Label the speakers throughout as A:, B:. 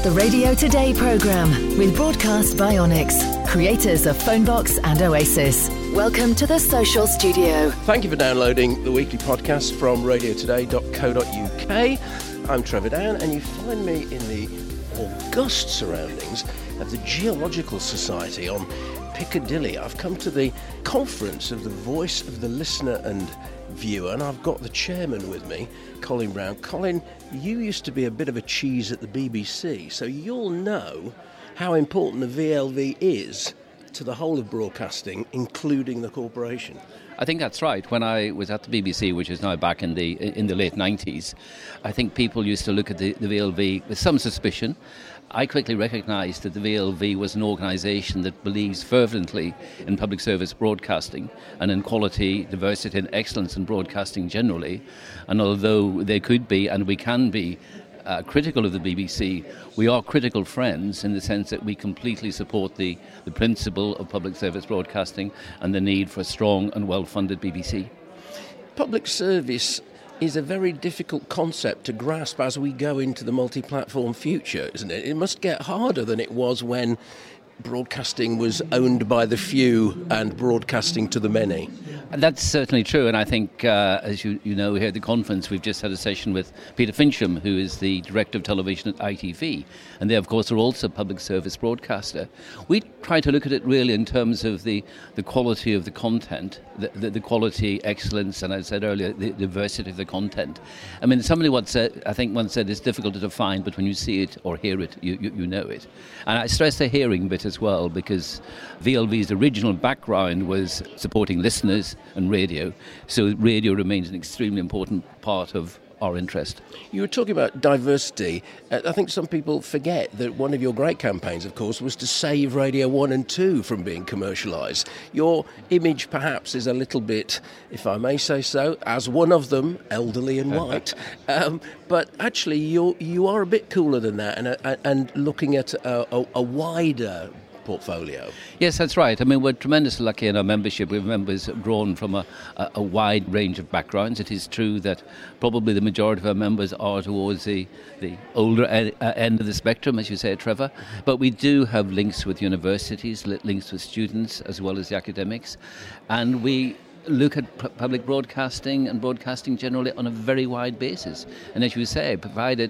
A: The Radio Today programme with Broadcast Bionics, creators of Phonebox and Oasis. Welcome to the Social Studio.
B: Thank you for downloading the weekly podcast from radiotoday.co.uk. I'm Trevor Down, and you find me in the august surroundings of the Geological Society on Piccadilly. I've come to the conference of the voice of the listener and viewer, and I've got the chairman with me, Colin Brown. Colin, you used to be a bit of a cheese at the BBC, so you'll know how important the VLV is to the whole of broadcasting, including the corporation.
C: I think that's right. When I was at the BBC, which is now back in the late 90s, I think people used to look at the VLV with some suspicion. I quickly recognised that the VLV was an organisation that believes fervently in public service broadcasting and in quality, diversity and excellence in broadcasting generally. And although they could be, and we can be, critical of the BBC, we are critical friends in the sense that we completely support the principle of public service broadcasting and the need for a strong and well-funded BBC.
B: Public service is a very difficult concept to grasp as we go into the multi-platform future, isn't it? It must get harder than it was when broadcasting was owned by the few and broadcasting to the many.
C: And that's certainly true, and I think, as you know, here at the conference, we've just had a session with Peter Fincham, who is the Director of Television at ITV, and they, of course, are also a public service broadcaster. We try to look at it really in terms of the quality of the content, the quality, excellence, and as I said earlier, the diversity of the content. I mean, somebody once said, I think once said, it's difficult to define, but when you see it or hear it, you know it. And I stress the hearing bit as well, because VLV's original background was supporting listeners and radio, so radio remains an extremely important part of our interest.
B: You were talking about diversity. I think some people forget that one of your great campaigns, of course, was to save Radio 1 and 2 from being commercialised. Your image, perhaps, is a little bit, if I may say so, as one of them, elderly and white. But actually, you are a bit cooler than that, and looking at a wider portfolio.
C: Yes, that's right. I mean, we're tremendously lucky in our membership. We have members drawn from a wide range of backgrounds. It is true that probably the majority of our members are towards the older end of the spectrum, as you say, Trevor. But we do have links with universities, links with students, as well as the academics. And we look at public broadcasting and broadcasting generally on a very wide basis. And as you say, provided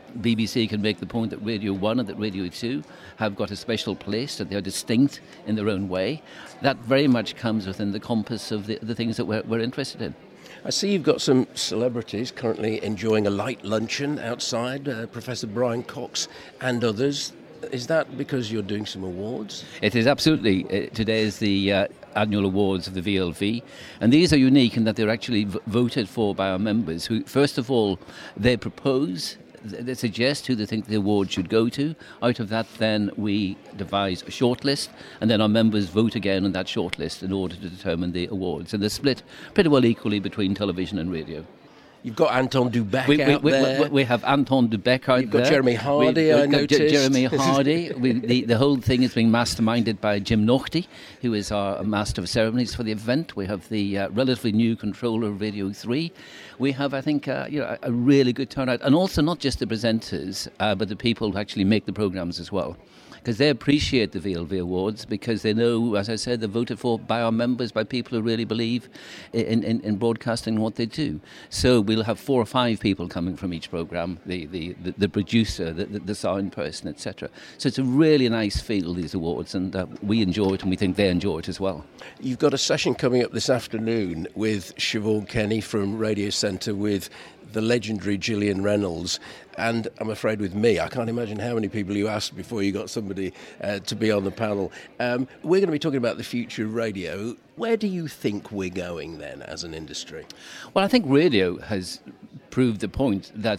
C: BBC can make the point that Radio 1 and that Radio 2 have got a special place, that they're distinct in their own way. That very much comes within the compass of the things that we're interested in.
B: I see you've got some celebrities currently enjoying a light luncheon outside, Professor Brian Cox and others. Is that because you're doing some awards?
C: It is absolutely. Today is the annual awards of the VLV, and these are unique in that they're actually voted for by our members who, first of all, they propose, they suggest who they think the award should go to. Out of that, then, we devise a shortlist, and then our members vote again on that shortlist in order to determine the awards. And they're split pretty well equally between television and radio.
B: You've got Anton Du Beke out there.
C: We have Anton Du Beke out there.
B: You've got Jeremy Hardy, I noticed.
C: Jeremy Hardy. The whole thing is being masterminded by Jim Naughty, who is our Master of Ceremonies for the event. We have the relatively new controller of Radio 3. We have, I think, a really good turnout. And also not just the presenters, but the people who actually make the programmes as well. Because they appreciate the VLV Awards, because they know, as I said, they're voted for by our members, by people who really believe in broadcasting and what they do. So we'll have 4 or 5 people coming from each programme, the producer, the sound person, etc. So it's a really nice feel, these awards, and we enjoy it and we think they enjoy it as well.
B: You've got a session coming up this afternoon with Siobhan Kenny from Radio Centre, with the legendary Gillian Reynolds, and I'm afraid with me, I can't imagine how many people you asked before you got somebody to be on the panel. We're going to be talking about the future of radio. Where do you think we're going then as an industry?
C: Well, I think radio has proved the point that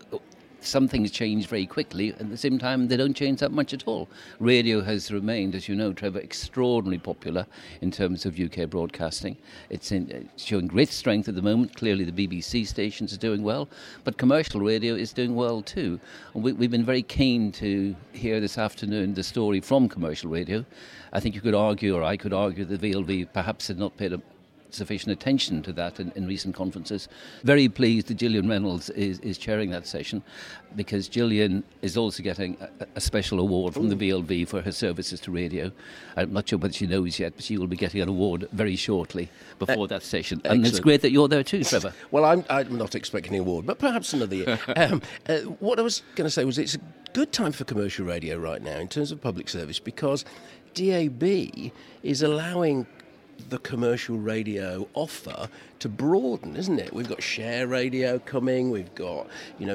C: some things change very quickly, and at the same time they don't change that much at all. Radio has remained, as you know, Trevor, extraordinarily popular in terms of UK broadcasting. It's showing great strength at the moment. Clearly the BBC stations are doing well, but commercial radio is doing well too. And we've been very keen to hear this afternoon the story from commercial radio. I think you could argue, or I could argue, that VLV perhaps had not paid sufficient attention to that in recent conferences. Very pleased that Gillian Reynolds is chairing that session, because Gillian is also getting a special award from the VLV for her services to radio. I'm not sure whether she knows yet, but she will be getting an award very shortly before that session. And
B: excellent.
C: it's great that you're there too, Trevor.
B: Well, I'm not expecting an award, but perhaps another year. What I was going to say was it's a good time for commercial radio right now in terms of public service, because DAB is allowing the commercial radio offer to broaden, isn't it? We've got share radio coming, we've got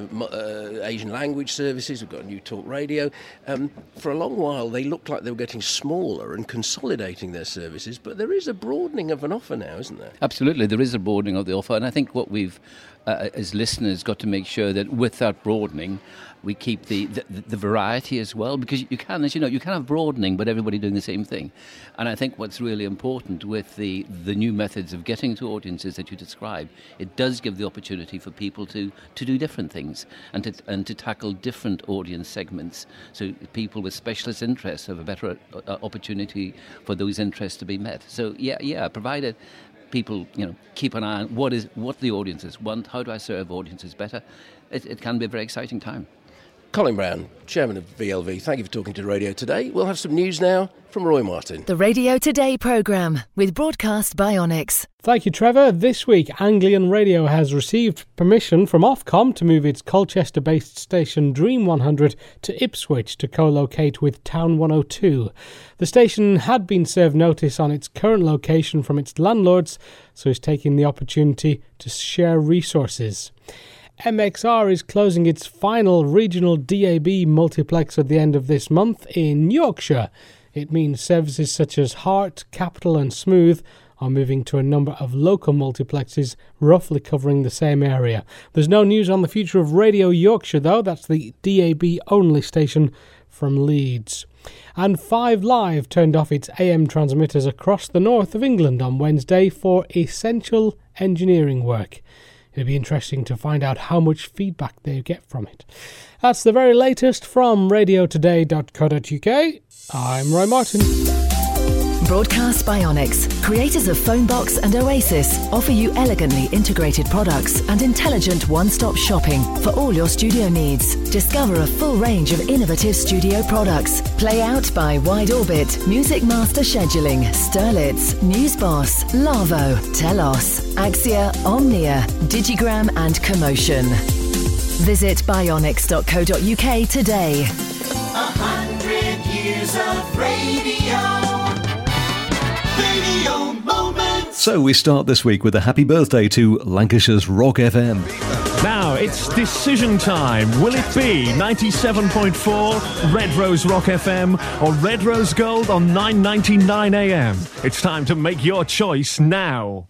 B: Asian language services, we've got New Talk Radio. For a long while they looked like they were getting smaller and consolidating their services, but there is a broadening of an offer now, isn't there?
C: Absolutely, there is a broadening of the offer, and I think what we've as listeners got to make sure that with that broadening we keep the variety as well, because you can, as you know, you can have broadening but everybody doing the same thing. And I think what's really important with the new methods of getting to audiences that you describe, it does give the opportunity for people to do different things and to tackle different audience segments, so people with specialist interests have a better opportunity for those interests to be met. So yeah, provided people keep an eye on what the audiences want, how do I serve audiences better, it can be a very exciting time.
B: Colin Brown, Chairman of VLV, thank you for talking to Radio Today. We'll have some news now from Roy Martin.
A: The Radio Today programme with Broadcast by Onyx.
D: Thank you, Trevor. This week, Anglian Radio has received permission from Ofcom to move its Colchester-based station Dream 100 to Ipswich to co-locate with Town 102. The station had been served notice on its current location from its landlords, so is taking the opportunity to share resources. MXR is closing its final regional DAB multiplex at the end of this month in Yorkshire. It means services such as Heart, Capital and Smooth are moving to a number of local multiplexes roughly covering the same area. There's no news on the future of Radio Yorkshire though, that's the DAB only station from Leeds. And 5 Live turned off its AM transmitters across the north of England on Wednesday for essential engineering work. It'll be interesting to find out how much feedback they get from it. That's the very latest from radiotoday.co.uk. I'm Roy Martin.
A: Broadcast by Onyx, creators of Phonebox and Oasis, offer you elegantly integrated products and intelligent one-stop shopping for all your studio needs. Discover a full range of innovative studio products. Play Out by Wide Orbit, Music Master Scheduling, Sterlitz, Newsboss, Lavo, Telos, Axia, Omnia, Digigram and Commotion. Visit bionyx.co.uk today.
E: 100 years of radio.
F: So we start this week with a happy birthday to Lancashire's Rock FM.
G: Now it's decision time. Will it be 97.4 Red Rose Rock FM or Red Rose Gold on 9:99 AM? It's time to make your choice now.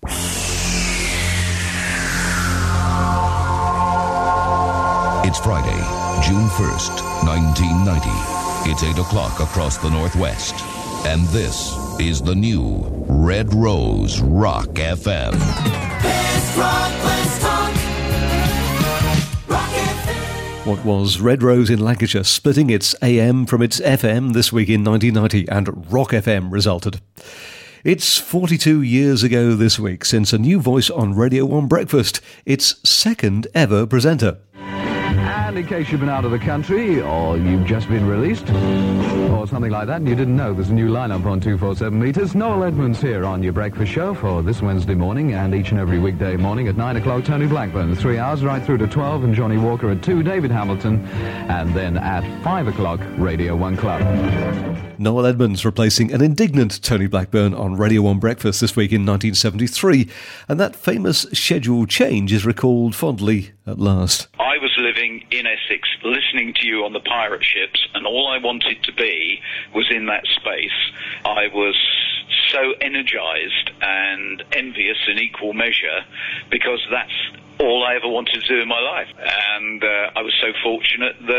H: It's Friday, June 1st, 1990. It's 8 o'clock across the Northwest. And this is the new Red Rose Rock FM.
E: Best rock, let's talk. Rock FM.
F: What was Red Rose in Lancashire splitting its AM from its FM this week in 1990, and Rock FM resulted. It's 42 years ago this week since a new voice on Radio 1 Breakfast, its second ever presenter.
I: And in case you've been out of the country, or you've just been released, or something like that, and you didn't know, there's a new lineup on 247 metres. Noel Edmonds here on your breakfast show for this Wednesday morning, and each and every weekday morning at 9 o'clock, Tony Blackburn, 3 hours right through to 12, and Johnny Walker at 2, David Hamilton, and then at 5 o'clock, Radio 1 Club.
F: Noel Edmonds replacing an indignant Tony Blackburn on Radio 1 Breakfast this week in 1973, and that famous schedule change is recalled fondly at last.
J: I was living in Essex, listening to you on the pirate ships, and all I wanted to be was in that space. I was so energised and envious in equal measure, because that's all I ever wanted to do in my life. And I was so fortunate that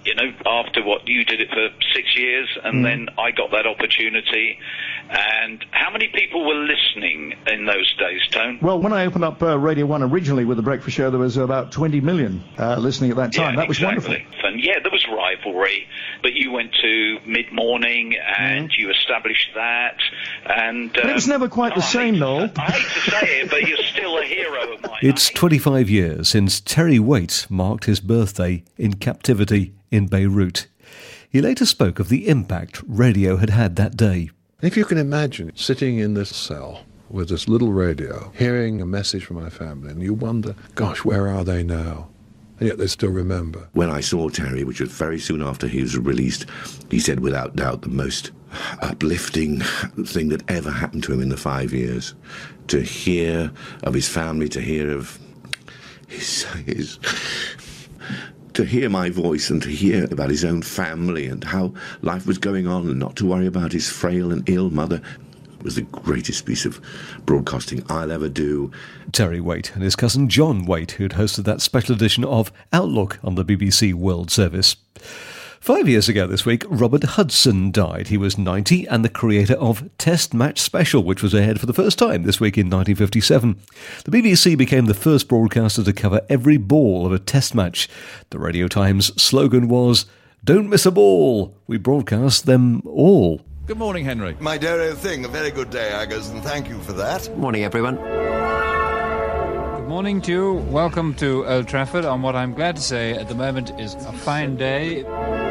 J: after what you did it for 6 years, and then I got that opportunity. And how many people were listening in those days, Tone?
K: Well, when I opened up Radio 1 originally with The Breakfast Show, there was about 20 million listening at that time. That was wonderful.
J: And there was rivalry, but you went to mid-morning and you established that. But
K: it was never quite the same, Noel.
J: I hate to say it, but you're still a hero of mine.
F: It's 25 years since Terry Waite marked his birthday in captivity in Beirut. He later spoke of the impact radio had had that day.
L: If you can imagine sitting in this cell with this little radio, hearing a message from my family, and you wonder, gosh, where are they now? And yet they still remember.
M: When I saw Terry, which was very soon after he was released, he said without doubt the most uplifting thing that ever happened to him in the 5 years. To hear of his family, to hear of his to hear my voice and to hear about his own family and how life was going on and not to worry about his frail and ill mother was the greatest piece of broadcasting I'll ever do.
F: Terry Waite and his cousin John Waite, who'd hosted that special edition of Outlook on the BBC World Service. 5 years ago this week, Robert Hudson died. He was 90 and the creator of Test Match Special, which was aired for the first time this week in 1957. The BBC became the first broadcaster to cover every ball of a test match. The Radio Times slogan was, "Don't miss a ball. We broadcast them all."
N: Good morning, Henry.
O: My dear old thing, a very good day, Agus, and thank you for that.
P: Morning, everyone.
Q: Good morning to you. Welcome to Old Trafford on what I'm glad to say at the moment is a fine day.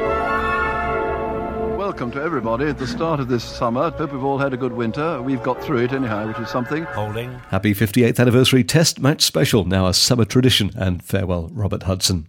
R: Welcome to everybody at the start of this summer. Hope we've all had a good winter. We've got through it anyhow, which is something.
P: Holding.
F: Happy 58th anniversary Test Match Special, now a summer tradition, and farewell Robert Hudson.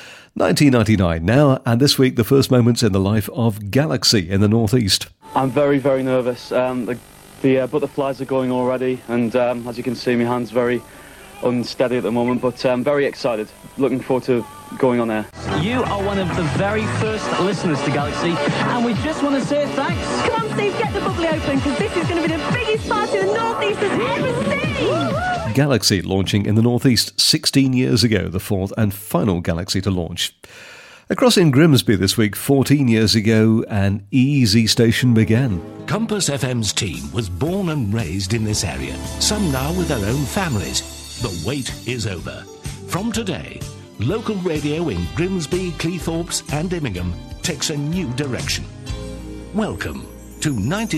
F: 1999 now, and this week the first moments in the life of Galaxy in the Northeast.
S: I'm very, very nervous. The butterflies are going already, and as you can see, my hand's very unsteady at the moment, but I'm very excited. Looking forward to going on air.
T: You are one of the very first listeners to Galaxy, and we just want to say thanks.
U: Come on, Steve, get the bubbly open, because this is going to be the biggest party the Northeast has ever seen.
F: Galaxy launching in the Northeast 16 years ago, the fourth and final Galaxy to launch. Across in Grimsby this week, 14 years ago, an easy station began.
V: Compass FM's team was born and raised in this area, some now with their own families. The wait is over. From today, local radio in Grimsby, Cleethorpes and Immingham takes a new direction. Welcome to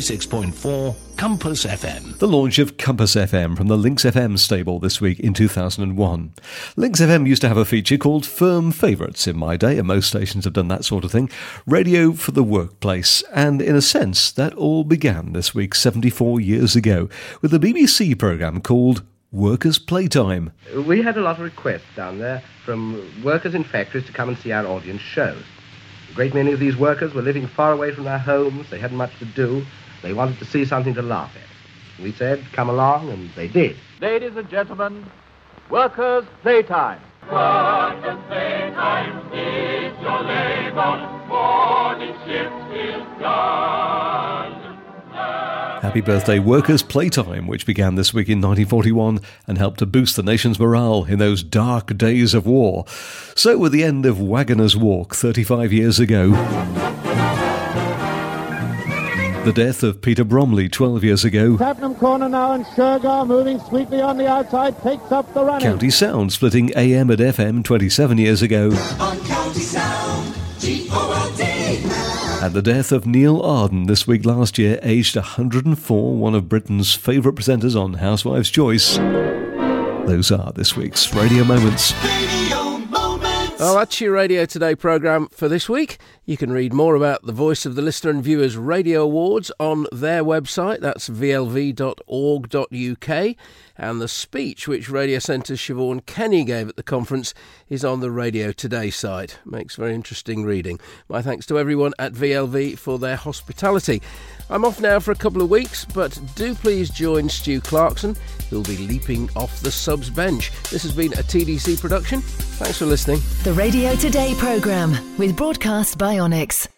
V: 96.4 Compass FM.
F: The launch of Compass FM from the Lynx FM stable this week in 2001. Lynx FM used to have a feature called Firm Favourites in my day, and most stations have done that sort of thing. Radio for the workplace. And in a sense, that all began this week 74 years ago with a BBC programme called Workers' Playtime.
W: We had a lot of requests down there from workers in factories to come and see our audience shows. A great many of these workers were living far away from their homes. They hadn't much to do. They wanted to see something to laugh at. We said, come along, and they did.
X: Ladies and gentlemen, Workers' Playtime.
E: Workers' Playtime is your labor. Morning shift is done.
F: Happy birthday, Workers' Playtime, which began this week in 1941 and helped to boost the nation's morale in those dark days of war. So with the end of Wagoner's Walk 35 years ago, the death of Peter Bromley 12 years ago,
X: Clapham Corner now, and Shergar moving sweetly on the outside takes up the running.
F: County Sound splitting AM and FM 27 years ago,
E: On County Sound, G-O-L-D.
F: and the death of Neil Arden this week last year, aged 104, one of Britain's favourite presenters on Housewife's Choice. Those are this week's Radio Moments.
B: Well, that's your Radio Today programme for this week. You can read more about the Voice of the Listener and Viewers Radio Awards on their website. That's vlv.org.uk. And the speech which Radio Centre's Siobhan Kenny gave at the conference is on the Radio Today site. Makes very interesting reading. My thanks to everyone at VLV for their hospitality. I'm off now for a couple of weeks, but do please join Stu Clarkson, who'll be leaping off the subs bench. This has been a TDC production. Thanks for listening.
A: The Radio Today programme with Broadcast by Onyx.